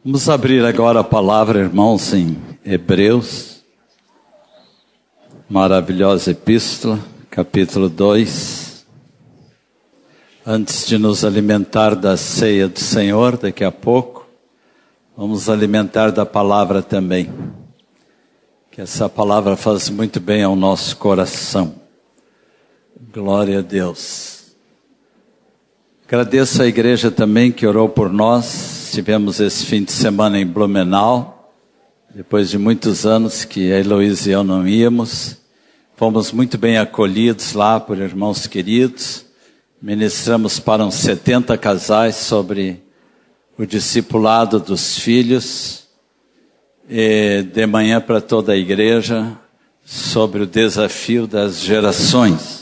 Vamos abrir agora a palavra, irmãos, em Hebreus, maravilhosa epístola, capítulo 2. Antes de nos alimentar da ceia do Senhor, daqui a pouco, vamos alimentar da palavra também. Que essa palavra faz muito bem ao nosso coração. Glória a Deus. Agradeço à igreja também que orou por nós. Estivemos esse fim de semana em Blumenau, depois de muitos anos que a Heloísa e eu não íamos. Fomos muito bem acolhidos lá por irmãos queridos. Ministramos para uns 70 casais sobre o discipulado dos filhos. E de manhã para toda a igreja sobre o desafio das gerações.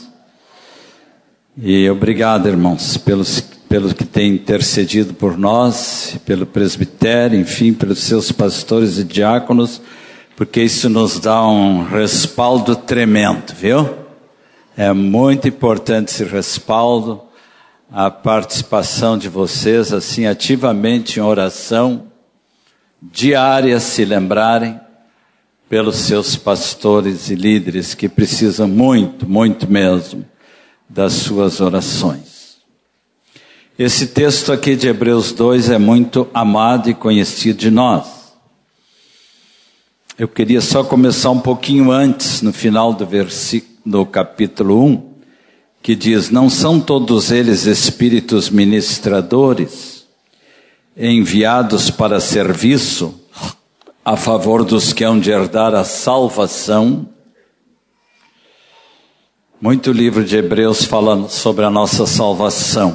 E obrigado, irmãos, pelo que tem intercedido por nós, pelo presbitério, enfim, pelos seus pastores e diáconos, porque isso nos dá um respaldo tremendo, viu? É muito importante esse respaldo, a participação de vocês, assim, ativamente em oração, diária, se lembrarem, pelos seus pastores e líderes, que precisam muito, muito mesmo, das suas orações. Esse texto aqui de Hebreus 2 é muito amado e conhecido de nós. Eu queria só começar um pouquinho antes, no final do capítulo 1, que diz: não são todos eles espíritos ministradores, enviados para serviço a favor dos que hão de herdar a salvação. Muito livro de Hebreus fala sobre a nossa salvação.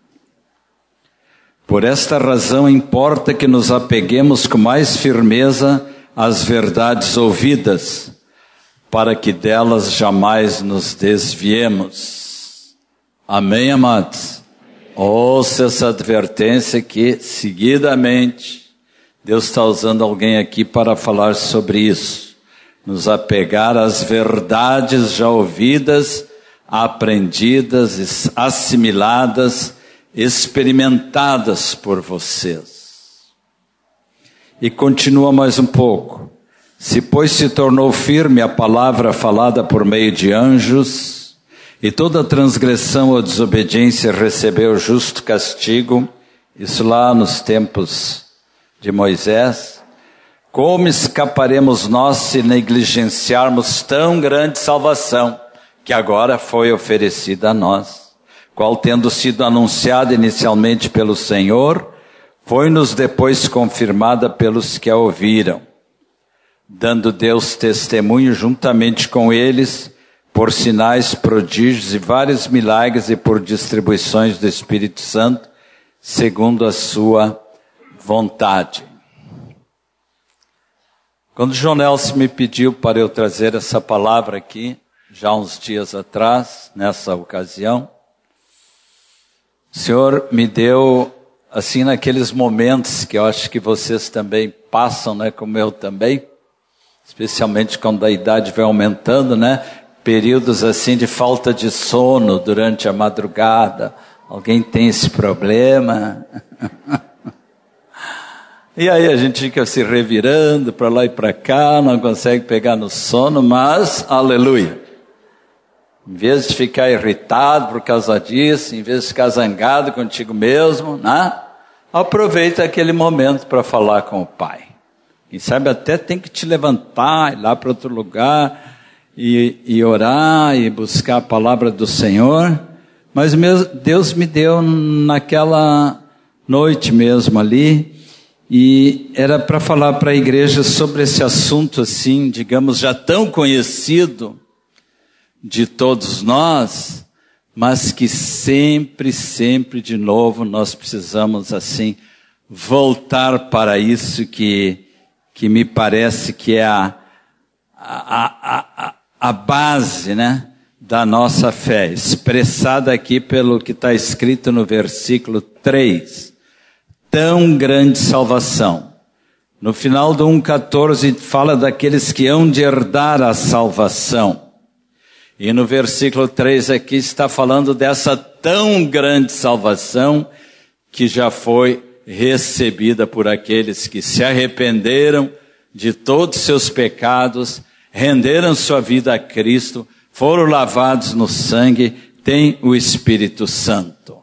Por esta razão importa que nos apeguemos com mais firmeza às verdades ouvidas, para que delas jamais nos desviemos. Amém, amados? Ouça essa advertência que, seguidamente, Deus está usando alguém aqui para falar sobre isso. Nos apegar às verdades já ouvidas, aprendidas, assimiladas, experimentadas por vocês. E continua mais um pouco. Se, pois, se tornou firme a palavra falada por meio de anjos, e toda transgressão ou desobediência recebeu justo castigo, isso lá nos tempos de Moisés, como escaparemos nós se negligenciarmos tão grande salvação, que agora foi oferecida a nós, qual tendo sido anunciada inicialmente pelo Senhor, foi-nos depois confirmada pelos que a ouviram, dando Deus testemunho juntamente com eles, por sinais, prodígios e vários milagres e por distribuições do Espírito Santo, segundo a sua vontade. Quando João Nelson me pediu para eu trazer essa palavra aqui, já uns dias atrás, nessa ocasião, o Senhor me deu, assim, naqueles momentos que eu acho que vocês também passam, né, como eu também, especialmente quando a idade vai aumentando, né, períodos assim de falta de sono durante a madrugada. Alguém tem esse problema? E aí a gente fica se revirando para lá e para cá, não consegue pegar no sono, mas, aleluia. Em vez de ficar irritado por causa disso, em vez de ficar zangado contigo mesmo, né? Aproveita aquele momento para falar com o Pai. Quem sabe até tem que te levantar, ir lá para outro lugar e orar e buscar a palavra do Senhor. Mas Deus me deu naquela noite mesmo ali, e era para falar para a igreja sobre esse assunto assim, digamos, já tão conhecido de todos nós, mas que sempre, sempre de novo nós precisamos assim voltar para isso que me parece que é a base, né, da nossa fé, expressada aqui pelo que está escrito no versículo 3. Tão grande salvação. No final do 1,14 fala daqueles que hão de herdar a salvação. E no versículo 3 aqui está falando dessa tão grande salvação que já foi recebida por aqueles que se arrependeram de todos seus pecados, renderam sua vida a Cristo, foram lavados no sangue, têm o Espírito Santo.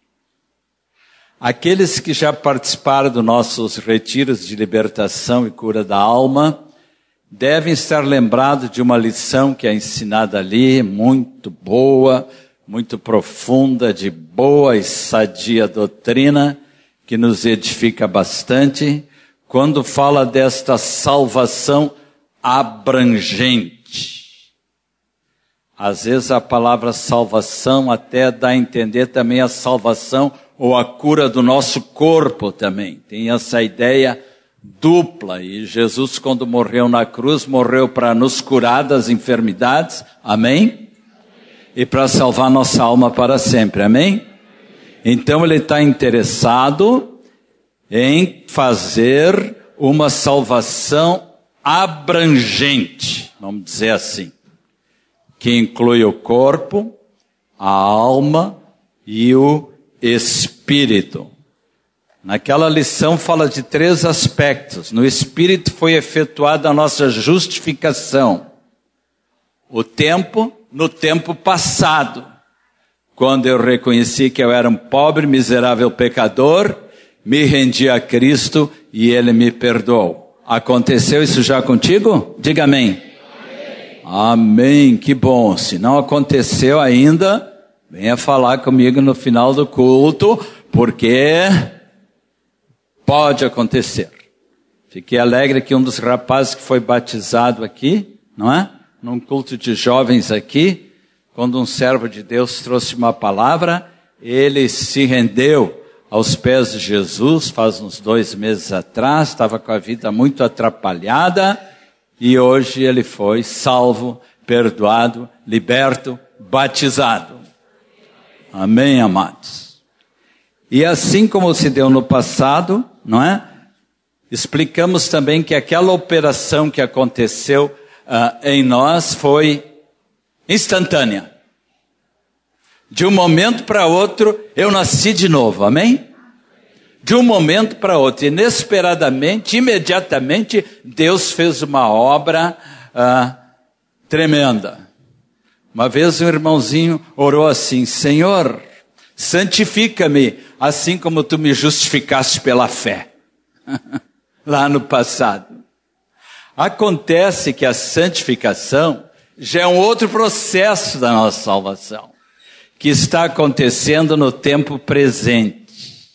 Aqueles que já participaram dos nossos retiros de libertação e cura da alma, devem estar lembrados de uma lição que é ensinada ali, muito boa, muito profunda, de boa e sadia doutrina, que nos edifica bastante, quando fala desta salvação abrangente. Às vezes a palavra salvação até dá a entender também a salvação ou a cura do nosso corpo também. Tem essa ideia dupla. E Jesus, quando morreu na cruz, morreu para nos curar das enfermidades. Amém? E para salvar nossa alma para sempre. Amém? Então ele está interessado em fazer uma salvação abrangente, vamos dizer assim, que inclui o corpo, a alma e o espírito. Naquela lição fala de 3 aspectos. No espírito foi efetuada a nossa justificação. No tempo passado, quando eu reconheci que eu era um pobre, miserável pecador, me rendi a Cristo e Ele me perdoou. Aconteceu isso já contigo? Diga amém. Amém, que bom. Se não aconteceu ainda, venha falar comigo no final do culto, porque pode acontecer. Fiquei alegre que um dos rapazes que foi batizado aqui, não é? Num culto de jovens aqui, quando um servo de Deus trouxe uma palavra, ele se rendeu aos pés de Jesus, faz uns 2 meses atrás, estava com a vida muito atrapalhada, e hoje ele foi salvo, perdoado, liberto, batizado. Amém, amados? E assim como se deu no passado, não é? Explicamos também que aquela operação que aconteceu em nós foi instantânea. De um momento para outro, eu nasci de novo, amém? De um momento para outro, inesperadamente, imediatamente, Deus fez uma obra tremenda. Uma vez um irmãozinho orou assim: Senhor, santifica-me, assim como tu me justificaste pela fé. Lá no passado. Acontece que a santificação já é um outro processo da nossa salvação, que está acontecendo no tempo presente.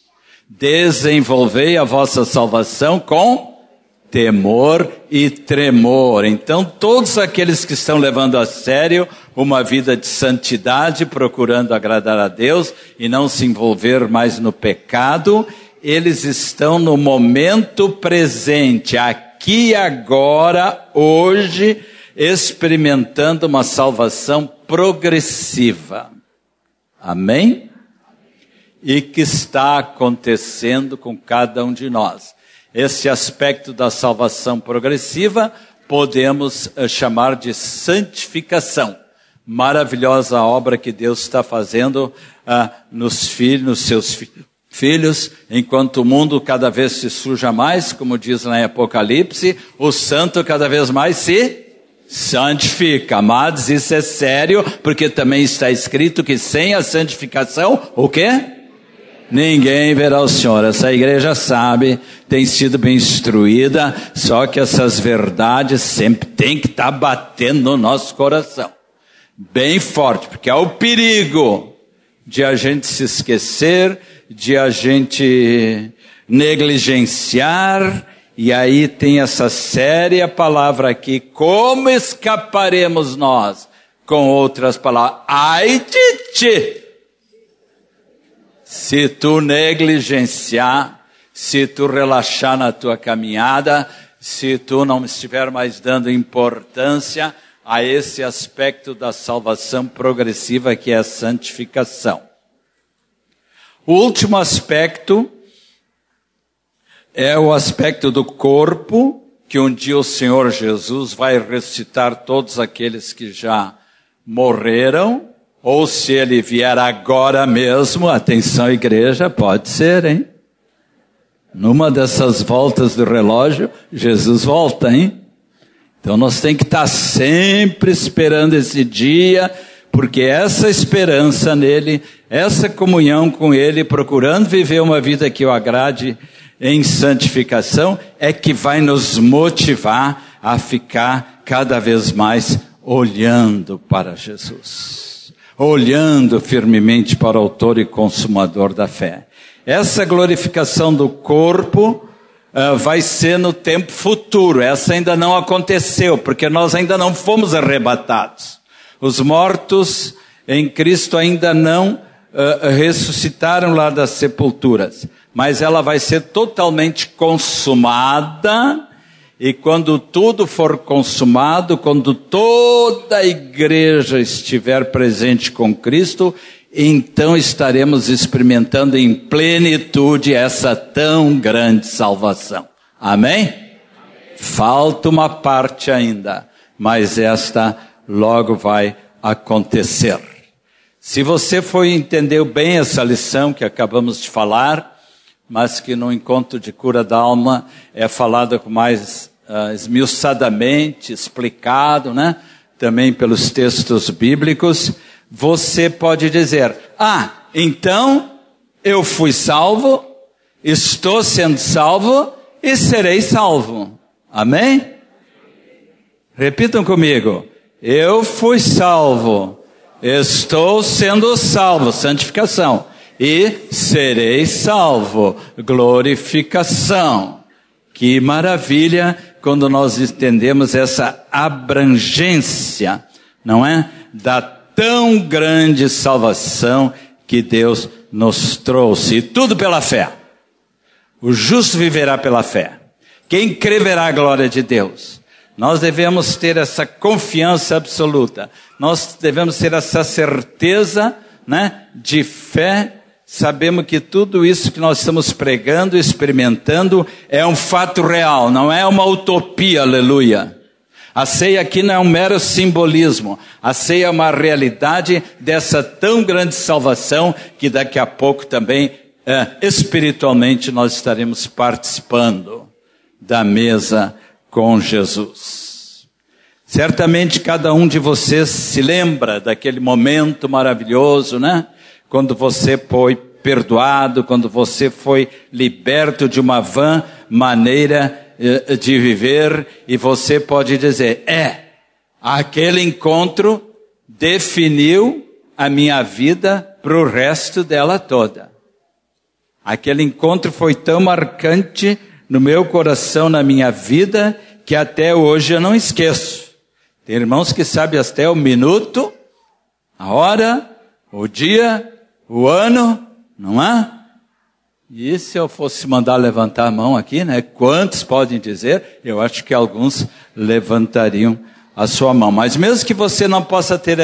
Desenvolvei a vossa salvação com temor e tremor. Então, todos aqueles que estão levando a sério uma vida de santidade, procurando agradar a Deus e não se envolver mais no pecado, eles estão no momento presente, aqui e agora, hoje, experimentando uma salvação progressiva. Amém? E que está acontecendo com cada um de nós. Esse aspecto da salvação progressiva podemos chamar de santificação. Maravilhosa obra que Deus está fazendo nos seus filhos, enquanto o mundo cada vez se suja mais, como diz lá em Apocalipse, o santo cada vez mais se santifica. Amados, isso é sério, porque também está escrito que sem a santificação, o quê? Ninguém verá o Senhor. Essa igreja sabe, tem sido bem instruída, só que essas verdades sempre tem que estar batendo no nosso coração. Bem forte, porque há o perigo de a gente se esquecer, de a gente negligenciar, e aí tem essa séria palavra aqui: como escaparemos nós? Com outras palavras, ai de ti! Se tu negligenciar, se tu relaxar na tua caminhada, se tu não estiver mais dando importância a esse aspecto da salvação progressiva que é a santificação. O último aspecto é o aspecto do corpo, que um dia o Senhor Jesus vai ressuscitar todos aqueles que já morreram, ou se Ele vier agora mesmo, atenção igreja, pode ser, hein? Numa dessas voltas do relógio, Jesus volta, hein? Então nós temos que estar sempre esperando esse dia, porque essa esperança nele, essa comunhão com ele, procurando viver uma vida que o agrade em santificação, é que vai nos motivar a ficar cada vez mais olhando para Jesus, olhando firmemente para o autor e consumador da fé. Essa glorificação do corpo vai ser no tempo futuro. Essa ainda não aconteceu, porque nós ainda não fomos arrebatados. Os mortos em Cristo ainda não ressuscitaram lá das sepulturas, mas ela vai ser totalmente consumada. E quando tudo for consumado, quando toda a igreja estiver presente com Cristo, então estaremos experimentando em plenitude essa tão grande salvação. Amém? Falta uma parte ainda, mas esta logo vai acontecer. Se você entendeu bem essa lição que acabamos de falar, mas que no encontro de cura da alma é falada com mais esmiuçadamente, explicado, né? Também pelos textos bíblicos, você pode dizer, então eu fui salvo, estou sendo salvo e serei salvo. Amém? Repitam comigo. Eu fui salvo, estou sendo salvo, santificação. E serei salvo, glorificação. Que maravilha quando nós entendemos essa abrangência, não é? Da tão grande salvação que Deus nos trouxe. E tudo pela fé. O justo viverá pela fé. Quem crê verá a glória de Deus. Nós devemos ter essa confiança absoluta. Nós devemos ter essa certeza, né, de fé. Sabemos que tudo isso que nós estamos pregando, experimentando, é um fato real, não é uma utopia, aleluia. A ceia aqui não é um mero simbolismo. A ceia é uma realidade dessa tão grande salvação que daqui a pouco também, espiritualmente, nós estaremos participando da mesa com Jesus. Certamente cada um de vocês se lembra daquele momento maravilhoso, né? Quando você foi perdoado, quando você foi liberto de uma vã maneira de viver, e você pode dizer, aquele encontro definiu a minha vida para o resto dela toda. Aquele encontro foi tão marcante no meu coração, na minha vida, que até hoje eu não esqueço. Tem irmãos que sabem até o minuto, a hora, o dia, o ano, não é? E se eu fosse mandar levantar a mão aqui, né? Quantos podem dizer? Eu acho que alguns levantariam a sua mão. Mas mesmo que você não possa ter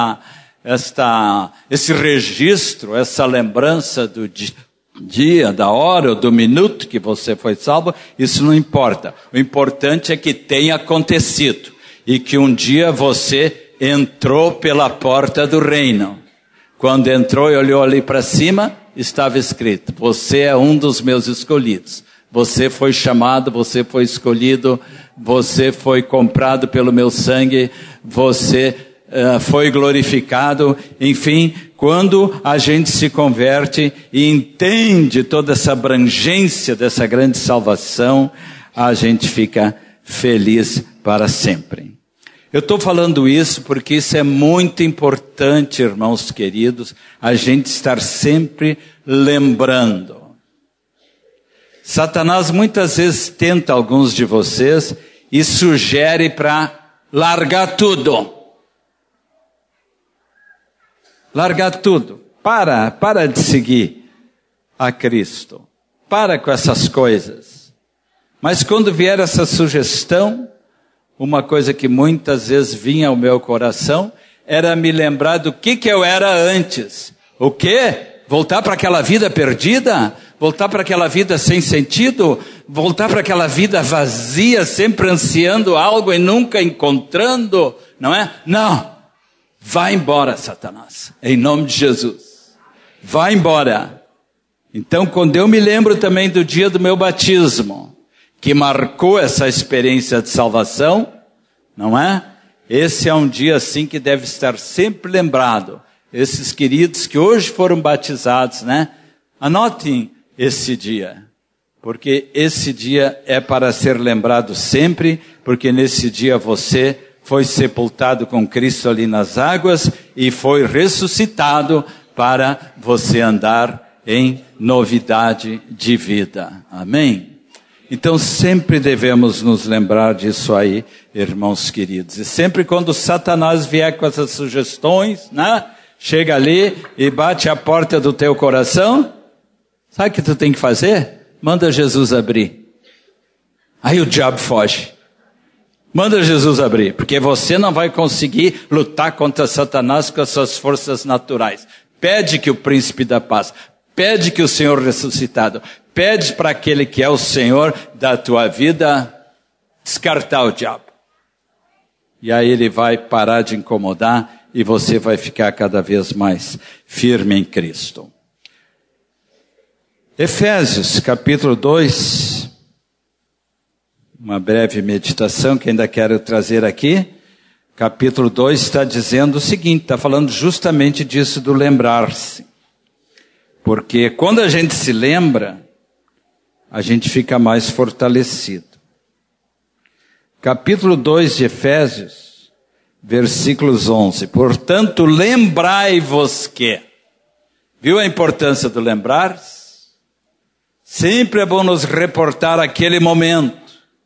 esse registro, essa lembrança do dia, da hora ou do minuto que você foi salvo, isso não importa. O importante é que tenha acontecido e que um dia você entrou pela porta do reino. Quando entrou e olhou ali para cima, estava escrito, você é um dos meus escolhidos. Você foi chamado, você foi escolhido, você foi comprado pelo meu sangue, você foi glorificado. Enfim, quando a gente se converte e entende toda essa abrangência dessa grande salvação, a gente fica feliz para sempre. Eu estou falando isso porque isso é muito importante, irmãos queridos, a gente estar sempre lembrando. Satanás muitas vezes tenta alguns de vocês e sugere para largar tudo. Largar tudo. Para de seguir a Cristo. Para com essas coisas. Mas quando vier essa sugestão, uma coisa que muitas vezes vinha ao meu coração era me lembrar do que eu era antes. O quê? Voltar para aquela vida perdida? Voltar para aquela vida sem sentido? Voltar para aquela vida vazia, sempre ansiando algo e nunca encontrando? Não é? Não. Vai embora, Satanás. Em nome de Jesus. Vai embora. Então, quando eu me lembro também do dia do meu batismo, que marcou essa experiência de salvação, não é? Esse é um dia assim que deve estar sempre lembrado. Esses queridos que hoje foram batizados, né? Anotem esse dia, porque esse dia é para ser lembrado sempre, porque nesse dia você foi sepultado com Cristo ali nas águas e foi ressuscitado para você andar em novidade de vida. Amém? Então sempre devemos nos lembrar disso aí, irmãos queridos. E sempre quando Satanás vier com essas sugestões, né? Chega ali e bate a porta do teu coração, sabe o que tu tem que fazer? Manda Jesus abrir. Aí o diabo foge. Manda Jesus abrir, porque você não vai conseguir lutar contra Satanás com as suas forças naturais. Pede que o príncipe da paz, pede que o Senhor ressuscitado, pede para aquele que é o Senhor da tua vida descartar o diabo. E aí ele vai parar de incomodar e você vai ficar cada vez mais firme em Cristo. Efésios, capítulo 2, uma breve meditação que ainda quero trazer aqui. Capítulo 2 está dizendo o seguinte, está falando justamente disso do lembrar-se. Porque quando a gente se lembra, a gente fica mais fortalecido. Capítulo 2 de Efésios, versículos 11. Portanto, lembrai-vos que. Viu a importância do lembrar-se? Sempre é bom nos reportar aquele momento.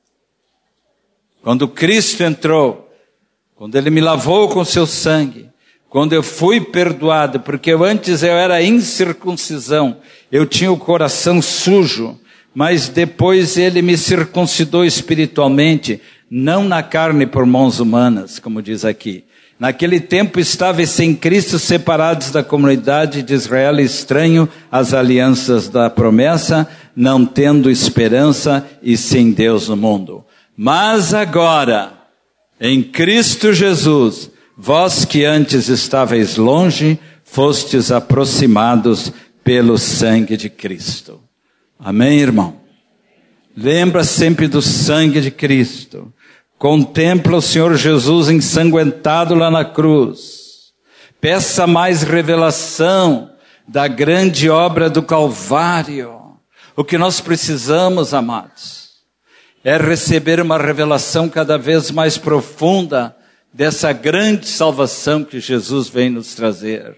Quando Cristo entrou, quando Ele me lavou com seu sangue, quando eu fui perdoado, porque antes eu era incircuncisão, eu tinha o coração sujo, mas depois Ele me circuncidou espiritualmente, não na carne por mãos humanas, como diz aqui. Naquele tempo estava sem Cristo, separados da comunidade de Israel, estranho às alianças da promessa, não tendo esperança e sem Deus no mundo. Mas agora, em Cristo Jesus, vós que antes estáveis longe, fostes aproximados pelo sangue de Cristo. Amém, irmão? Lembra sempre do sangue de Cristo. Contempla o Senhor Jesus ensanguentado lá na cruz. Peça mais revelação da grande obra do Calvário. O que nós precisamos, amados, é receber uma revelação cada vez mais profunda dessa grande salvação que Jesus vem nos trazer.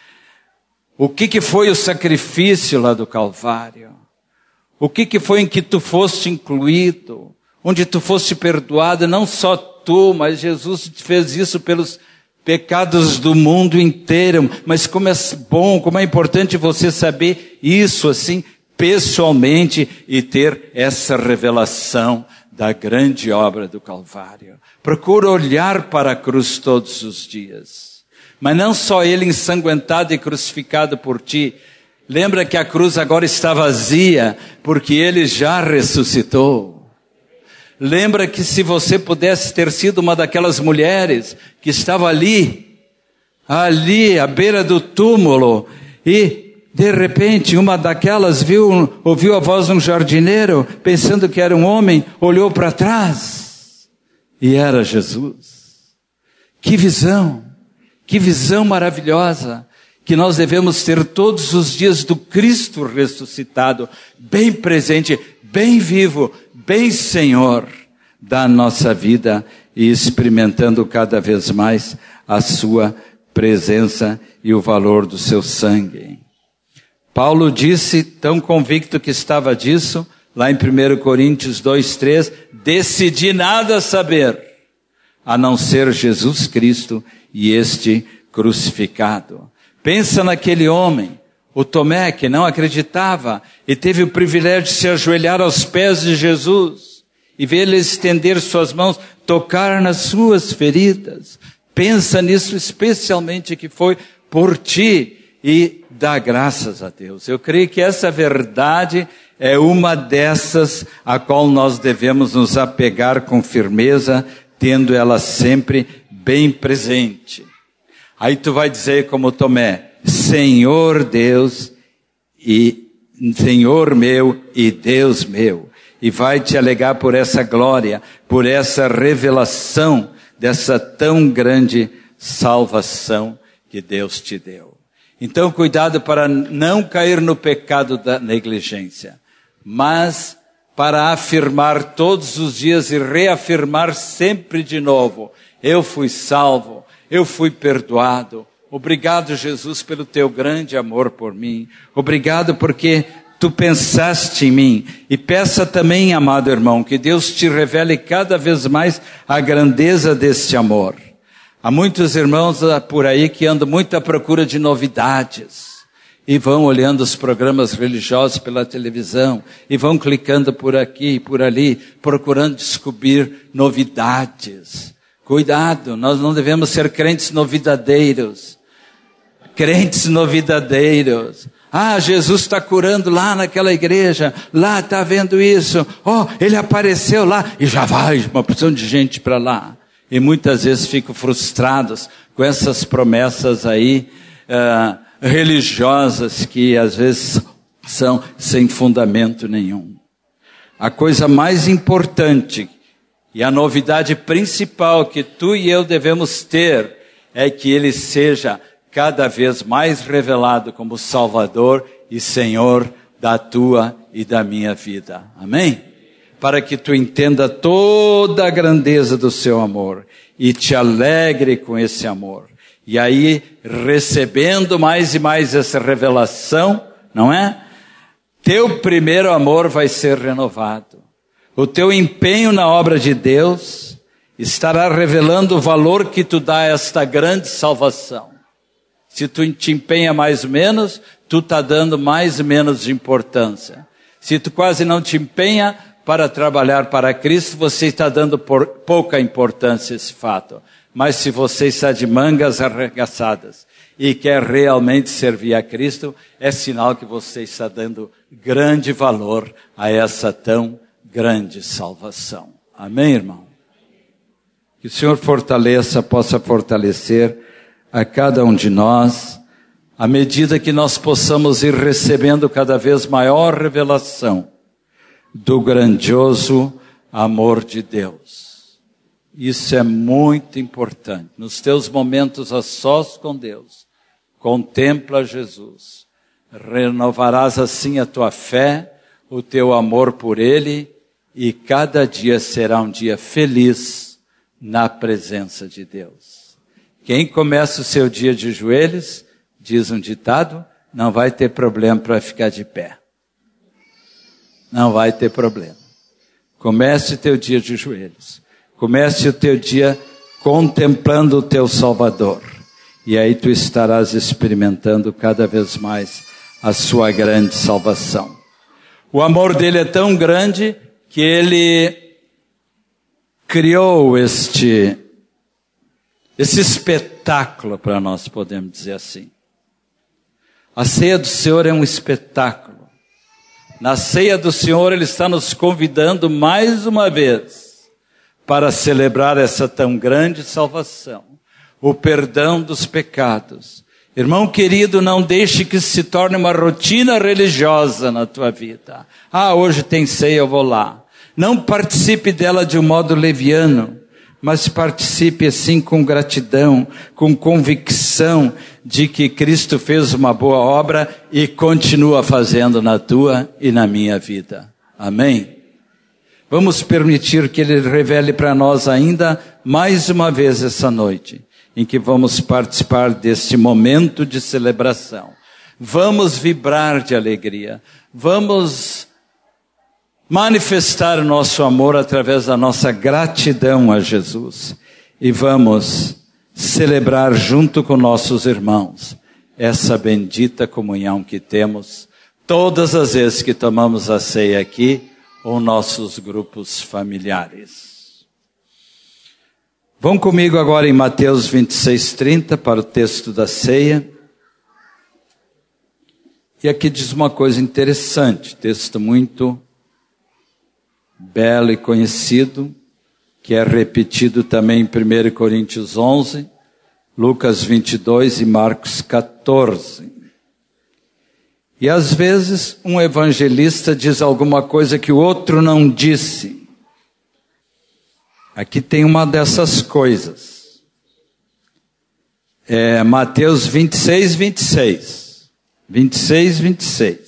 O que foi o sacrifício lá do Calvário? O que foi em que tu foste incluído? Onde tu foste perdoado, não só tu, mas Jesus fez isso pelos pecados do mundo inteiro. Mas como é bom, como é importante você saber isso assim, pessoalmente, e ter essa revelação da grande obra do Calvário. Procura olhar para a cruz todos os dias. Mas não só Ele ensanguentado e crucificado por ti. Lembra que a cruz agora está vazia, porque Ele já ressuscitou. Lembra que se você pudesse ter sido uma daquelas mulheres que estava ali à beira do túmulo, e de repente uma daquelas ouviu a voz de um jardineiro, pensando que era um homem, olhou para trás, e era Jesus. Que visão maravilhosa, que nós devemos ter todos os dias do Cristo ressuscitado, bem presente, bem vivo, bem Senhor da nossa vida, e experimentando cada vez mais a sua presença e o valor do seu sangue. Paulo disse, tão convicto que estava disso, lá em 1 Coríntios 2:3, decidi nada saber, a não ser Jesus Cristo e este crucificado. Pensa naquele homem, o Tomé, que não acreditava e teve o privilégio de se ajoelhar aos pés de Jesus e ver Ele estender suas mãos, tocar nas suas feridas. Pensa nisso especialmente, que foi por ti, e dá graças a Deus. Eu creio que essa verdade é uma dessas a qual nós devemos nos apegar com firmeza, tendo ela sempre bem presente. Aí tu vai dizer como Tomé, Senhor Deus e Senhor meu e Deus meu. E vai te alegar por essa glória, por essa revelação dessa tão grande salvação que Deus te deu. Então, cuidado para não cair no pecado da negligência, mas para afirmar todos os dias e reafirmar sempre de novo: eu fui salvo, eu fui perdoado. Obrigado, Jesus, pelo teu grande amor por mim. Obrigado porque tu pensaste em mim. E peça também, amado irmão, que Deus te revele cada vez mais a grandeza deste amor. Há muitos irmãos por aí que andam muito à procura de novidades. E vão olhando os programas religiosos pela televisão. E vão clicando por aqui e por ali, procurando descobrir novidades. Cuidado, nós não devemos ser crentes novidadeiros. Crentes novidadeiros. Ah, Jesus está curando lá naquela igreja, lá está vendo isso, ele apareceu lá, e já vai uma porção de gente para lá. E muitas vezes ficam frustrados com essas promessas aí, religiosas, que às vezes são sem fundamento nenhum. A coisa mais importante e a novidade principal que tu e eu devemos ter é que Ele seja cada vez mais revelado como Salvador e Senhor da tua e da minha vida. Amém? Para que tu entenda toda a grandeza do seu amor e te alegre com esse amor. E aí, recebendo mais e mais essa revelação, não é? Teu primeiro amor vai ser renovado. O teu empenho na obra de Deus estará revelando o valor que tu dá a esta grande salvação. Se tu te empenha mais ou menos, tu está dando mais ou menos de importância. Se tu quase não te empenha para trabalhar para Cristo, você está dando pouca importância a esse fato. Mas se você está de mangas arregaçadas e quer realmente servir a Cristo, é sinal que você está dando grande valor a essa tão grande salvação. Amém, irmão? Que o Senhor possa fortalecer a cada um de nós, à medida que nós possamos ir recebendo cada vez maior revelação do grandioso amor de Deus. Isso é muito importante. Nos teus momentos a sós com Deus, contempla Jesus. Renovarás assim a tua fé, o teu amor por Ele, e cada dia será um dia feliz na presença de Deus. Quem começa o seu dia de joelhos, diz um ditado, não vai ter problema para ficar de pé. Não vai ter problema. Comece o teu dia de joelhos. Comece o teu dia contemplando o teu Salvador. E aí tu estarás experimentando cada vez mais a sua grande salvação. O amor dele é tão grande que ele criou esse espetáculo, para nós podemos dizer assim. A ceia do Senhor é um espetáculo. Na ceia do Senhor, Ele está nos convidando mais uma vez para celebrar essa tão grande salvação, o perdão dos pecados. Irmão querido, não deixe que se torne uma rotina religiosa na tua vida. Hoje tem ceia, eu vou lá. Não participe dela de um modo leviano, mas participe assim com gratidão, com convicção de que Cristo fez uma boa obra e continua fazendo na tua e na minha vida. Amém? Vamos permitir que Ele revele para nós ainda mais uma vez essa noite, em que vamos participar deste momento de celebração. Vamos vibrar de alegria. Vamos manifestar o nosso amor através da nossa gratidão a Jesus. E vamos celebrar junto com nossos irmãos essa bendita comunhão que temos todas as vezes que tomamos a ceia aqui ou nossos grupos familiares. Vão comigo agora em Mateus 26:30 para o texto da ceia. E aqui diz uma coisa interessante, texto muito belo e conhecido, que é repetido também em 1 Coríntios 11, Lucas 22 e Marcos 14. E às vezes um evangelista diz alguma coisa que o outro não disse. Aqui tem uma dessas coisas. Mateus 26, 26. 26, 26.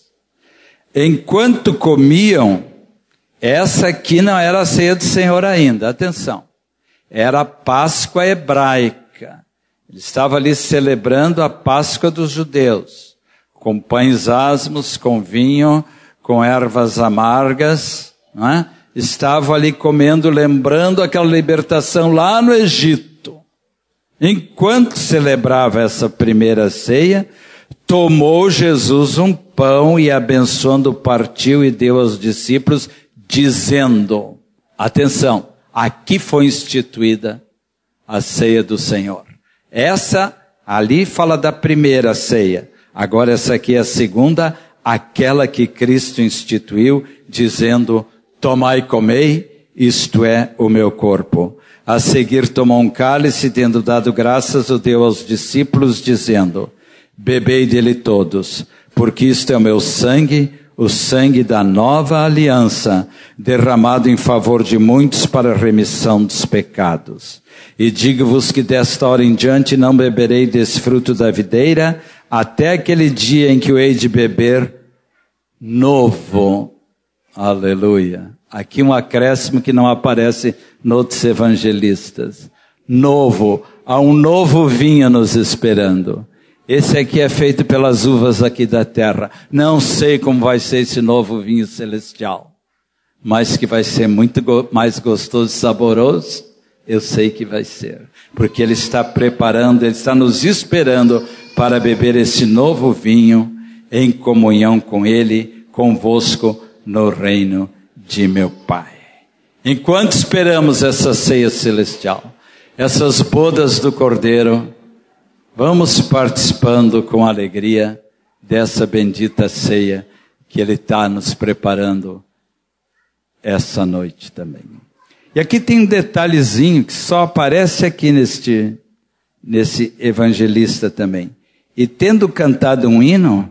Enquanto comiam, essa aqui não era a ceia do Senhor ainda, atenção. Era a Páscoa hebraica. Ele estava ali celebrando a Páscoa dos judeus. Com pães asmos, com vinho, com ervas amargas, não é? Estavam ali comendo, lembrando aquela libertação lá no Egito. Enquanto celebrava essa primeira ceia, tomou Jesus um pão e abençoando partiu e deu aos discípulos, dizendo, atenção, aqui foi instituída a ceia do Senhor. Essa ali fala da primeira ceia. Agora essa aqui é a segunda, aquela que Cristo instituiu, dizendo, tomai e comei, isto é o meu corpo. A seguir tomou um cálice, tendo dado graças, o deu aos discípulos, dizendo, bebei dele todos, porque isto é o meu sangue, o sangue da nova aliança, derramado em favor de muitos para a remissão dos pecados. E digo-vos que desta hora em diante não beberei desse fruto da videira, até aquele dia em que o hei de beber novo. Aleluia. Aqui um acréscimo que não aparece noutros evangelistas. Novo. Há um novo vinho nos esperando. Esse aqui é feito pelas uvas aqui da terra. Não sei como vai ser esse novo vinho celestial. Mas que vai ser muito mais gostoso e saboroso. Eu sei que vai ser. Porque Ele está preparando, Ele está nos esperando para beber esse novo vinho em comunhão com Ele, convosco no reino de meu Pai. Enquanto esperamos essa ceia celestial, essas bodas do Cordeiro, vamos participando com alegria dessa bendita ceia que Ele está nos preparando essa noite também. E aqui tem um detalhezinho que só aparece aqui nesse evangelista também. E tendo cantado um hino,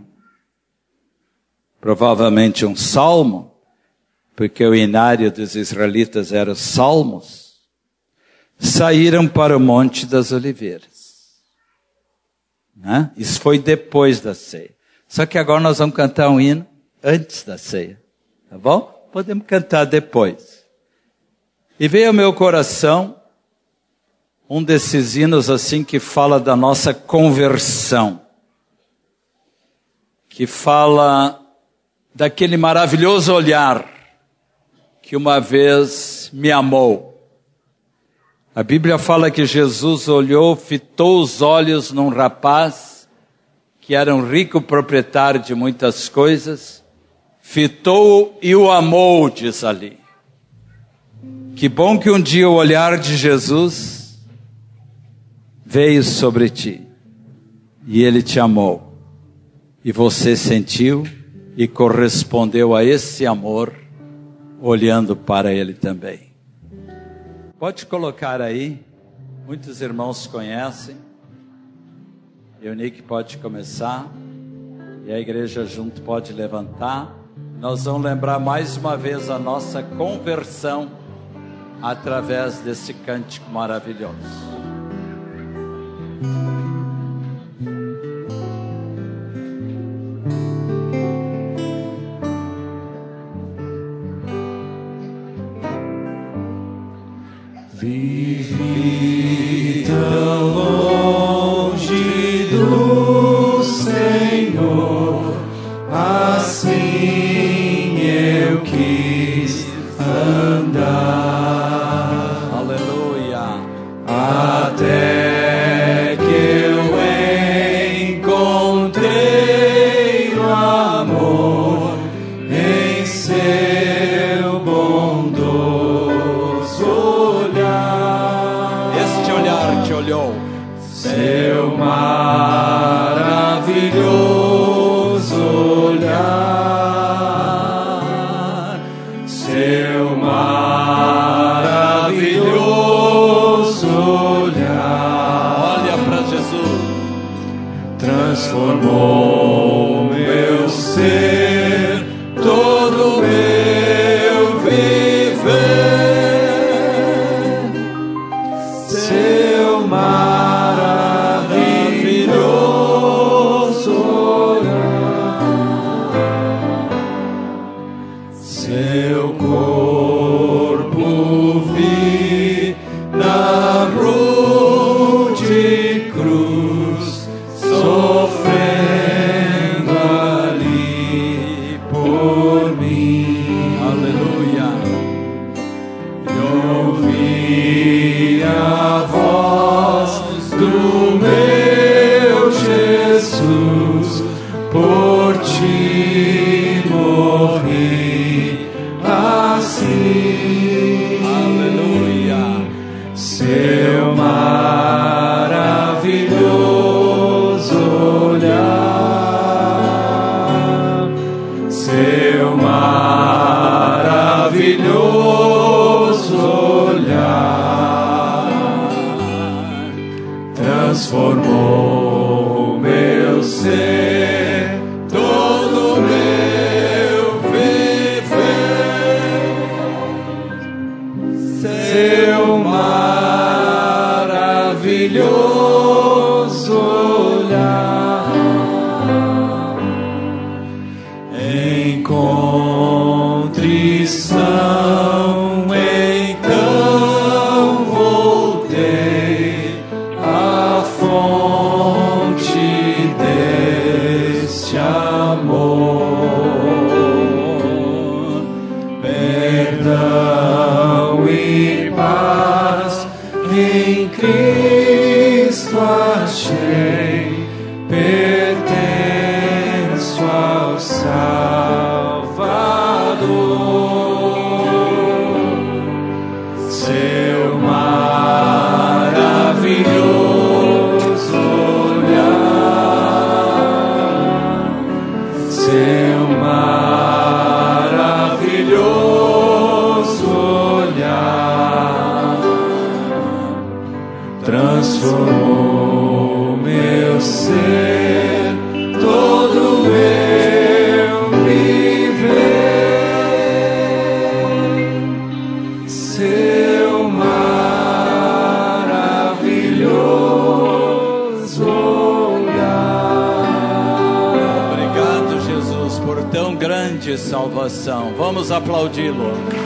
provavelmente um salmo, porque o inário dos israelitas era os salmos, saíram para o Monte das Oliveiras. Né? Isso foi depois da ceia. Só que agora nós vamos cantar um hino antes da ceia. Tá bom? Podemos cantar depois. E veio ao meu coração um desses hinos assim que fala da nossa conversão. Que fala daquele maravilhoso olhar que uma vez me amou. A Bíblia fala que Jesus olhou, fitou os olhos num rapaz que era um rico proprietário de muitas coisas, fitou e o amou, diz ali. Que bom que um dia o olhar de Jesus veio sobre ti e Ele te amou. E você sentiu e correspondeu a esse amor, olhando para Ele também. Pode colocar aí, muitos irmãos conhecem. Eunice pode começar, e a igreja junto pode levantar. Nós vamos lembrar mais uma vez a nossa conversão, através desse cântico maravilhoso. Vivi tão longe do Senhor, assim eu quis andar. Aleluia. Até que eu encontrei o amor em seu bondoso olhar. Este olhar te olhou. Seu maravilhoso olhar. Seu maravilhoso olhar. Olha para Jesus. Transformou meu transformou meu ser, todo meu viver. Seu maravilhoso olhar, em contrição, então voltei à fonte deste amor. Perdão e paz em Cristo achei, pertenço ao Salvador. Seu maravilhoso olhar, seu maravilhoso olhar, transformou meu ser, todo meu viver. Seu maravilhoso olhar. Obrigado, Jesus, por tão grande salvação. Vamos aplaudi-lo.